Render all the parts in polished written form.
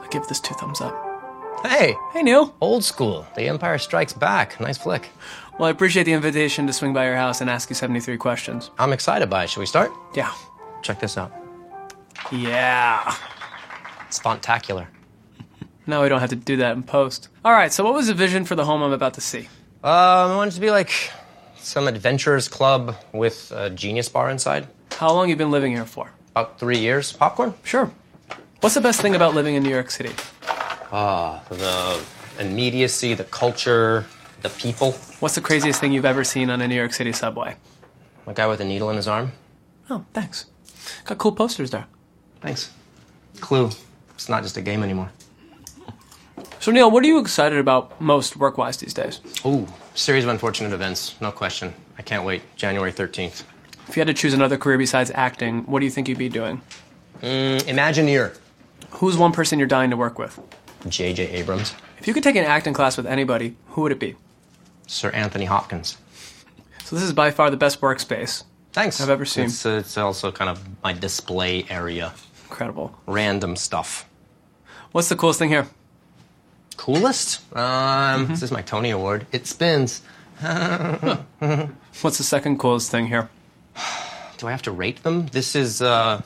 I give this 2 thumbs up. Hey! Hey, Neil. Old school. The Empire Strikes Back. Nice flick. Well, I appreciate the invitation to swing by your house and ask you 73 questions. I'm excited by it. Should we start? Yeah. Check this out. Yeah. It's fontacular. Now we don't have to do that in post. All right, so what was the vision for the home I'm about to see? I wanted it to be like some adventurers club with a genius bar inside. How long you been living here for? About 3 years. Popcorn? Sure. What's the best thing about living in New York City? The immediacy, the culture, the people. What's the craziest thing you've ever seen on a New York City subway? A guy with a needle in his arm. Oh, thanks. Got cool posters there. Thanks. Clue. It's not just a game anymore. So, Neil, what are you excited about most work-wise these days? Ooh, series of unfortunate events. No question. I can't wait. January 13th. If you had to choose another career besides acting, what do you think you'd be doing? Imagineer. Who's one person you're dying to work with? J.J. Abrams. If you could take an acting class with anybody, who would it be? Sir Anthony Hopkins. So this is by far the best workspace Thanks. I've ever seen. It's also kind of my display area. Incredible. Random stuff. What's the coolest thing here? Coolest? This is my Tony Award. It spins. What's the second coolest thing here? Do I have to rate them? This is my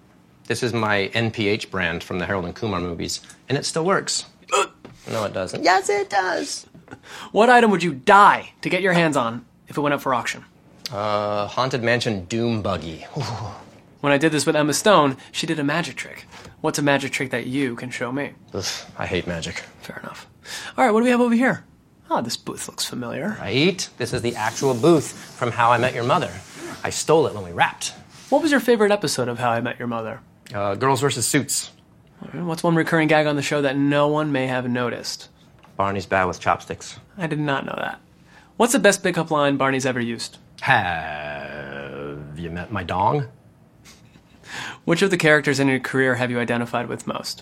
NPH brand from the Harold and Kumar movies, and it still works. No, it doesn't. Yes, it does. What item would you die to get your hands on if it went up for auction? Haunted Mansion Doom Buggy. When I did this with Emma Stone, she did a magic trick. What's a magic trick that you can show me? Ugh, I hate magic. Fair enough. All right, what do we have over here? Oh, this booth looks familiar. Right? This is the actual booth from How I Met Your Mother. I stole it when we wrapped. What was your favorite episode of How I Met Your Mother? Girls versus Suits. What's one recurring gag on the show that no one may have noticed? Barney's bad with chopsticks. I did not know that. What's the best pickup line Barney's ever used? Have you met my dong? Which of the characters in your career have you identified with most?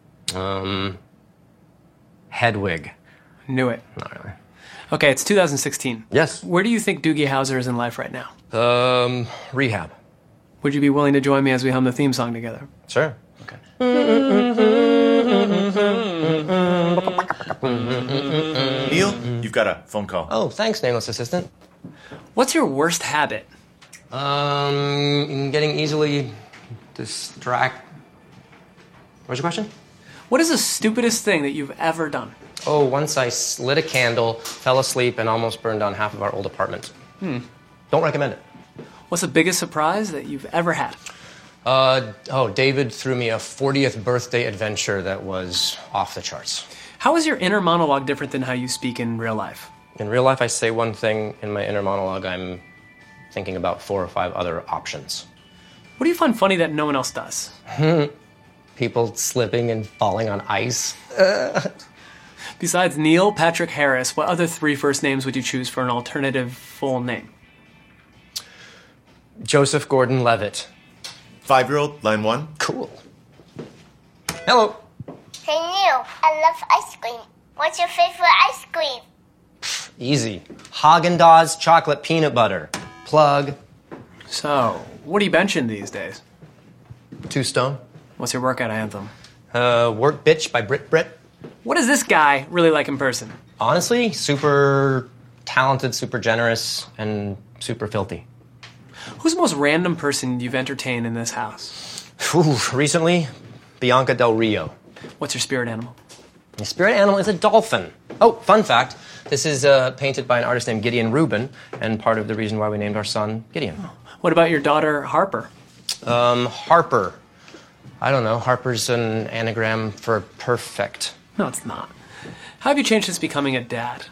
Hedwig. Knew it. Not really. Okay, it's 2016. Yes. Where do you think Doogie Howser is in life right now? Rehab. Would you be willing to join me as we hum the theme song together? Sure. Okay. Neil, you've got a phone call. Oh, thanks, nameless assistant. What's your worst habit? Getting easily distracted. What's your question? What is the stupidest thing that you've ever done? Oh, once I lit a candle, fell asleep, and almost burned down half of our old apartment. Don't recommend it. What's the biggest surprise that you've ever had? David threw me a 40th birthday adventure that was off the charts. How is your inner monologue different than how you speak in real life? In real life, I say one thing. In my inner monologue, I'm thinking about 4 or 5 other options. What do you find funny that no one else does? People slipping and falling on ice. Besides Neil Patrick Harris, what other 3 first names would you choose for an alternative full name? Joseph Gordon-Levitt. 5-year-old, line 1. Cool. Hello. Hey Neil, I love ice cream. What's your favorite ice cream? Easy. Haagen-Dazs chocolate peanut butter. Plug. So, what are you benching these days? 2 stone. What's your workout anthem? Work Bitch by Brit Brit. What is this guy really like in person? Honestly, super talented, super generous, and super filthy. Who's the most random person you've entertained in this house? Recently, Bianca Del Rio. What's your spirit animal? My spirit animal is a dolphin. Oh, fun fact. This is painted by an artist named Gideon Rubin, and part of the reason why we named our son Gideon. What about your daughter, Harper? Harper. I don't know. Harper's an anagram for perfect. No, it's not. How have you changed since becoming a dad?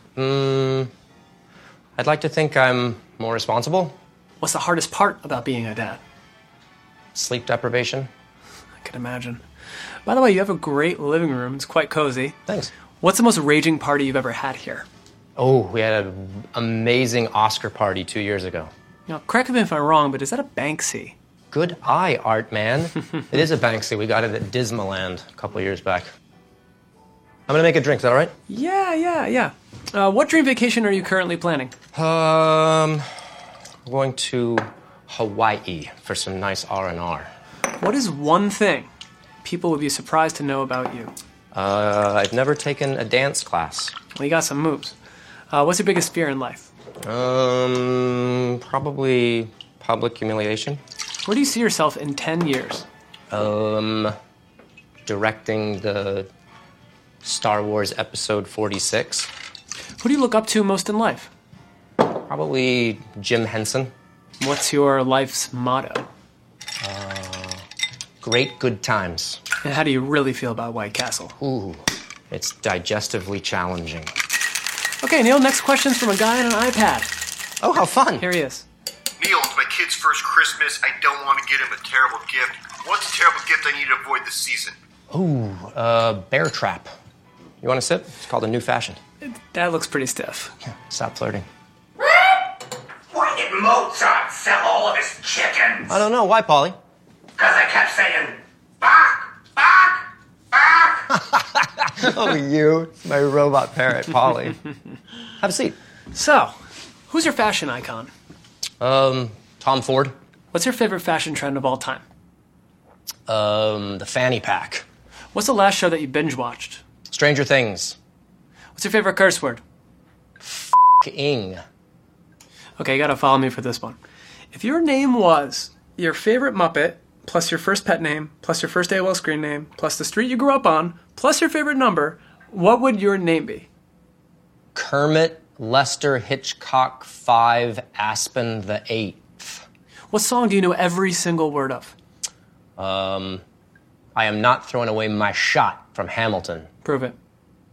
I'd like to think I'm more responsible. What's the hardest part about being a dad? Sleep deprivation. I can imagine. By the way, you have a great living room. It's quite cozy. Thanks. What's the most raging party you've ever had here? Oh, we had an amazing Oscar party 2 years ago. Now, correct me if I'm wrong, but is that a Banksy? Good eye, art man. It is a Banksy. We got it at Dismaland a couple years back. I'm gonna make a drink. Is that all right? Yeah. What dream vacation are you currently planning? We're going to Hawaii for some nice R&R. What is one thing people would be surprised to know about you? I've never taken a dance class. Well, you got some moves. What's your biggest fear in life? Probably public humiliation. Where do you see yourself in 10 years? Directing the Star Wars Episode 46. Who do you look up to most in life? Probably Jim Henson. What's your life's motto? Great good times. And how do you really feel about White Castle? Ooh, it's digestively challenging. Okay, Neil, next question's from a guy on an iPad. Oh, how fun. Here he is. Neil, it's my kid's first Christmas. I don't want to get him a terrible gift. What's a terrible gift I need to avoid this season? Ooh, bear trap. You want to sip? It's called a new fashion. That looks pretty stiff. Stop flirting. Why did Mozart sell all of his chickens? I don't know. Why, Polly? Because I kept saying, bark, bark, bark. Oh, you. It's my robot parrot, Polly. Have a seat. So, who's your fashion icon? Tom Ford. What's your favorite fashion trend of all time? The fanny pack. What's the last show that you binge-watched? Stranger Things. What's your favorite curse word? Ing. Okay, you gotta follow me for this one. If your name was your favorite Muppet, plus your first pet name, plus your first AOL screen name, plus the street you grew up on, plus your favorite number, what would your name be? Kermit Lester Hitchcock 5 Aspen the 8th. What song do you know every single word of? I am not throwing away my shot from Hamilton. Prove it.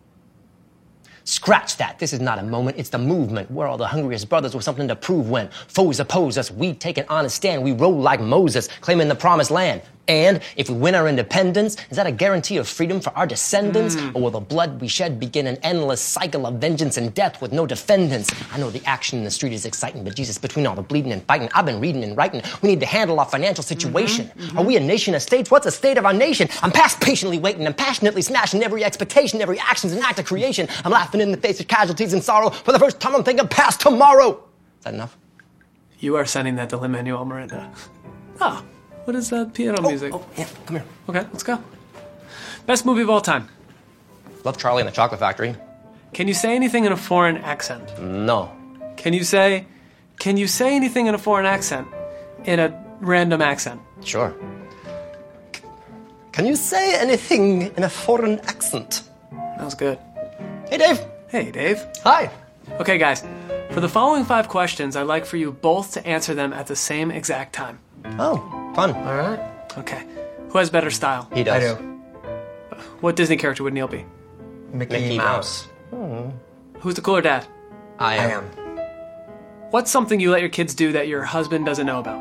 Scratch that. This is not a moment, it's the movement. We're all the hungriest brothers with something to prove when foes oppose us. We take an honest stand. We roll like Moses, claiming the promised land. And if we win our independence, is that a guarantee of freedom for our descendants? Or will the blood we shed begin an endless cycle of vengeance and death with no defendants? I know the action in the street is exciting, but Jesus, between all the bleeding and fighting, I've been reading and writing. We need to handle our financial situation. Are we a nation of states? What's the state of our nation? I'm past patiently waiting. I'm passionately smashing every expectation. Every action's an act of creation. I'm laughing in the face of casualties and sorrow. For the first time, I'm thinking past tomorrow. Is that enough? You are sending that to Lin-Manuel Miranda. Ah, what is that piano music? Oh, yeah, come here. Okay, let's go. Best movie of all time. Love Charlie and the Chocolate Factory. Can you say anything in a foreign accent? No. Can you say anything in a foreign accent? In a random accent? Sure. Can you say anything in a foreign accent? That was good. Hey, Dave. Hey, Dave. Hi. Okay, guys. For the following 5 questions, I'd like for you both to answer them at the same exact time. Oh, fun. All right. Okay. Who has better style? He does. I do. What Disney character would Neil be? Mickey Mouse. Who's the cooler dad? I I am. am. What's something you let your kids do that your husband doesn't know about?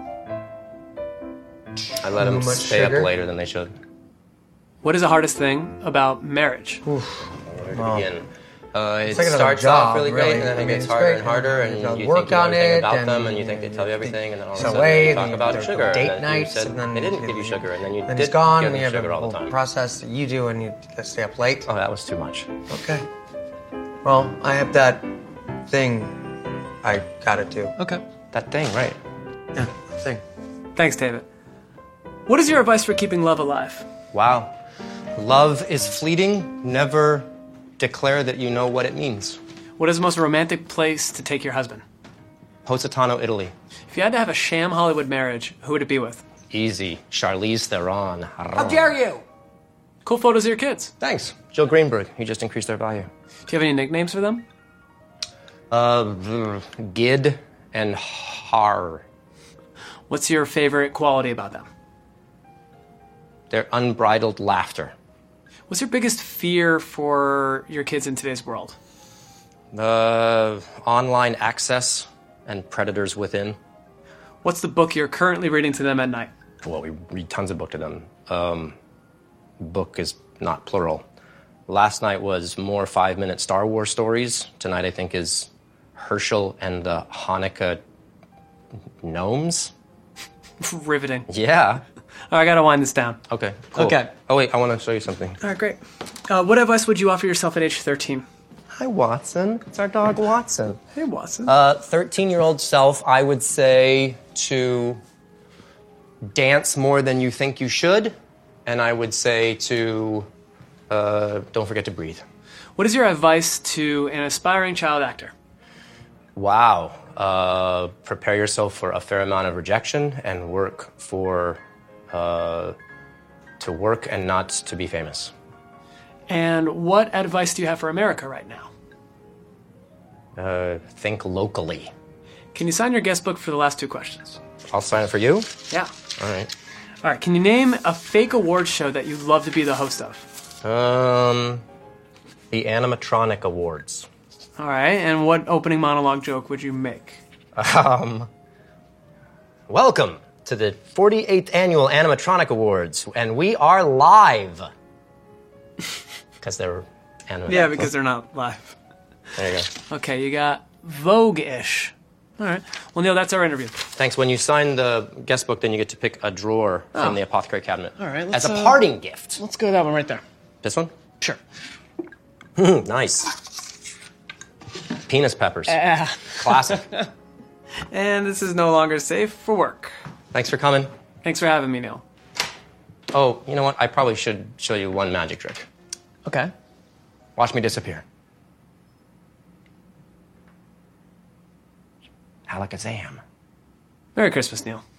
I let them much stay sugar? up later than they should. What is the hardest thing about marriage? Where to begin? It like another starts job, off really great, really. and then I it mean, gets it's harder great, and harder, and and you you gotta think work you know on everything it, about and them, and you think they tell you everything, and then all of a it's sudden away, you talk then about there's sugar, date and then nights, you said and then they didn't give you sugar, and then you and did it's gone, give and you them have sugar a all the whole time. process that you do, and you stay up late. Oh, that was too much. Okay. Well, I have that thing I gotta do. Okay. That thing, right? Yeah, thing. Thanks, David. What is your advice for keeping love alive? Wow. Love is fleeting. Never declare that you know what it means. What is the most romantic place to take your husband? Positano, Italy. If you had to have a sham Hollywood marriage, who would it be with? Easy. Charlize Theron. How dare you? Cool photos of your kids. Thanks. Joe Greenberg. He just increased their value. Do you have any nicknames for them? Gid and Har. What's your favorite quality about them? Their unbridled laughter. What's your biggest fear for your kids in today's world? Online access and predators within. What's the book you're currently reading to them at night? Well, we read tons of book to them. Book is not plural. Last night was more 5-minute Star Wars stories. Tonight, I think, is Herschel and the Hanukkah gnomes. Riveting. Yeah. I gotta wind this down. Okay, cool. Okay. Oh, wait, I want to show you something. All right, great. What advice would you offer yourself at age 13? Hi, Watson. It's our dog, Watson. Hey, Watson. 13-year-old self, I would say to dance more than you think you should. And I would say to Don't forget to breathe. What is your advice to an aspiring child actor? Wow. Prepare yourself for a fair amount of rejection and work to work and not to be famous. And what advice do you have for America right now? Think locally. Can you sign your guest book for the last 2 questions? I'll sign it for you. Yeah. All right. All right, can you name a fake award show that you'd love to be the host of? The Animatronic Awards. All right, and what opening monologue joke would you make? Welcome to the 48th Annual Animatronic Awards, and we are live. Because they're animatronic. Yeah, because they're not live. There you go. Okay, you got Vogue-ish. All right. Well, Neil, that's our interview. Thanks. When you sign the guest book, then you get to pick a drawer from the apothecary cabinet. All right, as a parting gift. Let's go to that one right there. This one? Sure. Nice. Penis peppers. Classic. And this is no longer safe for work. Thanks for coming. Thanks for having me, Neil. Oh, you know what? I probably should show you one magic trick. Okay. Watch me disappear. Alakazam. Merry Christmas, Neil.